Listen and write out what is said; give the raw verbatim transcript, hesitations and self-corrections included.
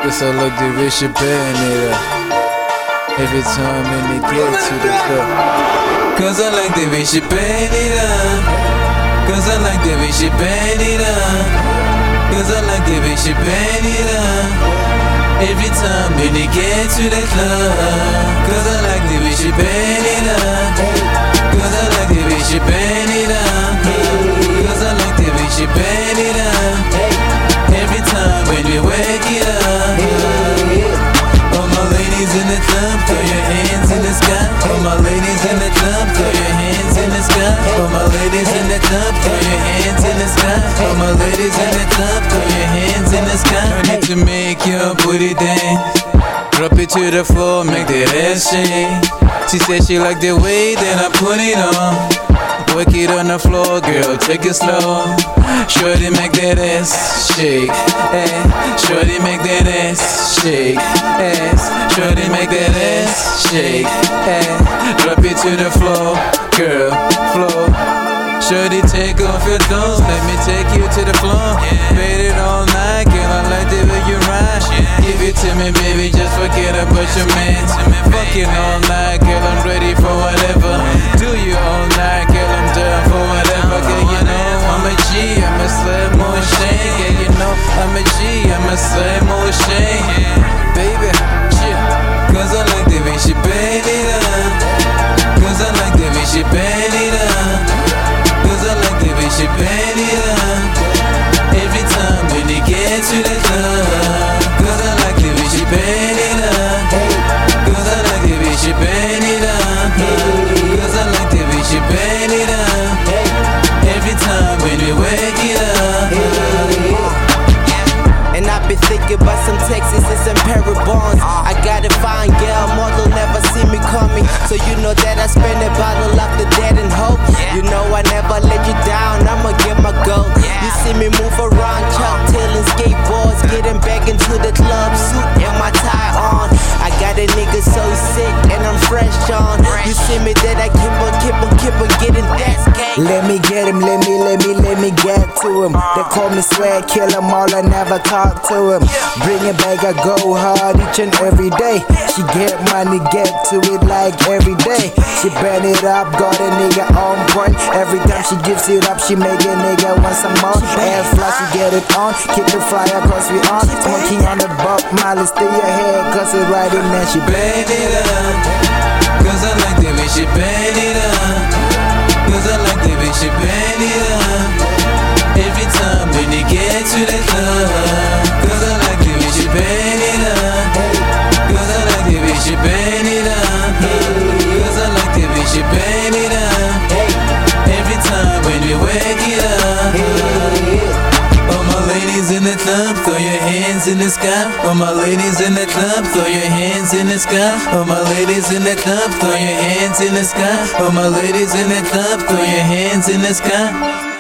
Cause I like the way she bend it up every time when they get to the club. Cause I like the way she bend it up. Cause I like the way she bend it up. Cause I like the way she bend it up every time when they get to the club. Cause I like the way she bend it up. Cause I like the way she bend it up. Cause I like the way she bend it up every time when we wake it up. All my ladies in the club, throw your hands in the sky. All my ladies in the club, throw your hands in the sky. All my ladies in the club, throw your hands in the sky. All my ladies in the club, throw your hands in the sky. I need to make your booty dance. Drop it to the floor, make that ass shake. She said she liked the way that I put it on. Work it on the floor, girl, take it slow. Shorty make that ass shake, ass. Shorty make that ass shake, ass. Shorty make that ass shake, ass. Drop it to the floor, girl, floor. Shorty, take off your clothes, let me take you to the floor. Fade it all night, girl, I like the way you ride. Give it to me, baby, just forget about your man. Fucking all night, girl, I'm ready for whatever. Do you all night, girl, I'm down for whatever. Girl, you know I'm a G, I'm a slave more shame. Girl, you know I'm a G, I'm a slave more shame. Baby, shit, cause I like the way she bend it up. Cause I like the way she bend it up. Cause I like the way she bend it up every time when they get to the club. Cause I like the way she bend it up. Cause I like the way she bend it up. Cause I like the way she bend it up every time when we wake it up. And I've been thinking about some Texas and some Parabons. I got a fine girl, model never see me coming. So you know that I spend a bottle after that and hope. You know I never let you down, I'ma get my go. You see me move around, chuck tailing skateboards, getting back into the club, suit and my tie on. I got a nigga so sick and I'm fresh on. You see me that I keep on, keep on, keep on getting that skate. Let me get him, let me, let me, let me get to him. They call me swag, kill him all, I never talk to him. Bring it back, I go hard each and every day. She get money, get to it like every day. She burn it up, got a nigga on point. Every time she gives it up, she make a nigga want some more. Air fly, she get it on, keep the fire cause we on. Smoking on the buck, Molly, stay ahead cause we right in there. She bend it up, cause I like the way she bend it up. Cause I like the way she bend it up every time when they get to the club. Cause I like the way she bend it up. Cause I like the way she bend it up. Cause I like the way she bend it up every time when we wake it up. All my ladies in the club, throw your hands in the sky. All my ladies in the club, throw your hands in the sky. All my ladies in the club, throw your hands in the sky. All my ladies in the club, throw your hands in the sky.